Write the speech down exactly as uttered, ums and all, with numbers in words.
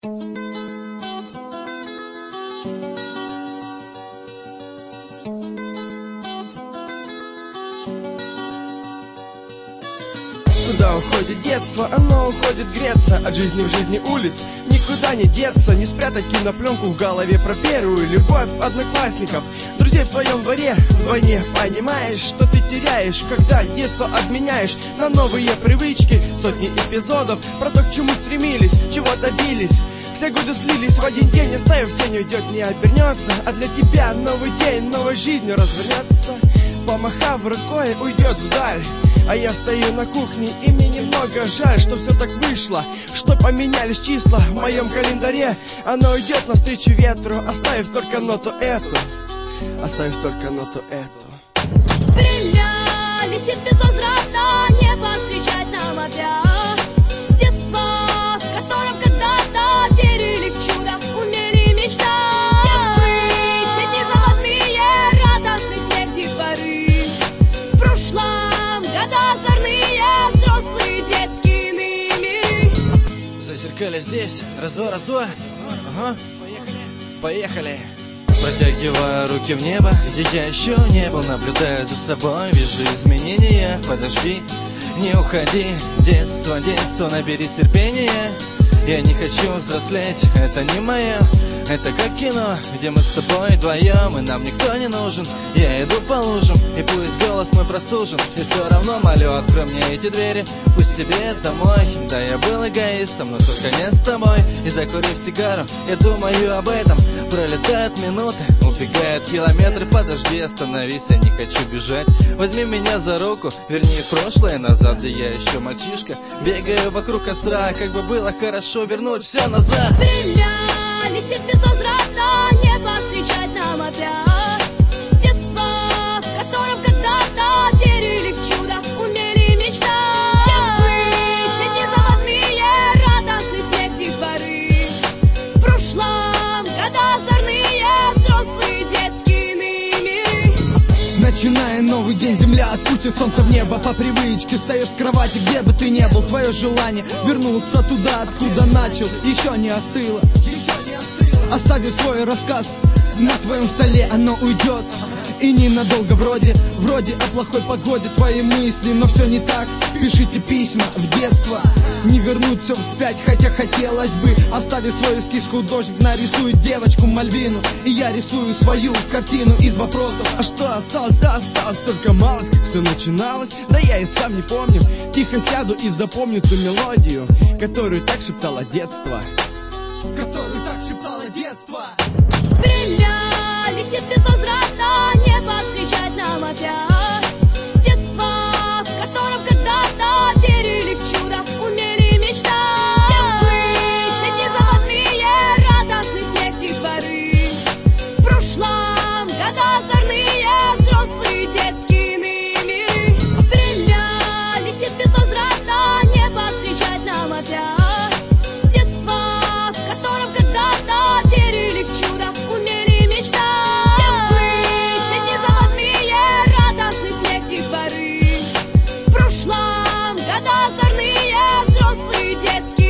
Куда уходит детство, оно уходит греться. От жизни в жизни улиц никуда не деться. Не спрятать кинопленку в голове про первую любовь одноклассников, друзей в твоем дворе. Вдвойне понимаешь, что ты теряешь, когда детство обменяешь на новые привычки. Сотни эпизодов про то, к чему стремились, чего добились. Все годы слились в один день, оставив тень, уйдет, не обернется. А для тебя новый день, новой жизнью развернется. Помахав рукой, уйдет вдаль. А я стою на кухне, и мне немного жаль, что все так вышло, что поменялись числа в моем календаре. Оно уйдет навстречу ветру, оставив только ноту эту, оставив только ноту эту. Время летит безвозвратно, небо встречать нам опять. Детство, в котором когда-то верили в чудо, умели мечтать. Все дни заводные, радостный смех детворы. В прошлом года озорные, взрослые детские миры. Зазеркали здесь, раз-два, раз-два. Ага, поехали. Протягиваю руки в небо, где я еще не был. Наблюдаю за собой, вижу изменения. Подожди, не уходи. Детство, детство, набери терпения. Я не хочу взрослеть, это не мое. Это как кино, где мы с тобой вдвоем, и нам никто не нужен. Я иду по лужам, и пусть голос мой простужен, и все равно молю, открой мне эти двери. Пусть себе домой, да я был эгоистом, но только не с тобой. И закурив сигару, я думаю об этом. Пролетают минуты, убегают километры. Подожди, остановись, я не хочу бежать. Возьми меня за руку, верни в прошлое назад, где я еще мальчишка. Бегаю вокруг костра, как бы было хорошо вернуть все назад. Время летит безвозвратно, небо встречать нам опять. Детство, в котором когда-то верили в чудо, умели мечтать. Все дни заводные, радостный смех детворы. В прошлом года озорные, взрослые детские миры. Начиная новый день, земля отпустит солнце в небо. По привычке встаешь с кровати, где бы ты ни был. Твое желание вернуться туда, откуда начал, еще не остыло. Оставив свой рассказ на твоем столе, оно уйдет. И ненадолго, вроде, вроде о плохой погоде твои мысли, но все не так. Пишите письма в детство, не вернуть все вспять, хотя хотелось бы. Оставив свой эскиз, художник нарисует девочку Мальвину, и я рисую свою картину из вопросов. А что осталось? Да осталось только малость, как все начиналось. Да я и сам не помню. Тихо сяду и запомню ту мелодию, которую так шептало детство, которую так шептало детство. Время летит безвозвратно, небо встречать нам опять. Детство, в котором когда-то верили в чудо, умели мечтать. Все дни заводные, радостный смех детворы. В прошлом года озорные, взрослые детские миры. Время летит безвозвратно, небо встречать нам опять. Озорные, взрослые детские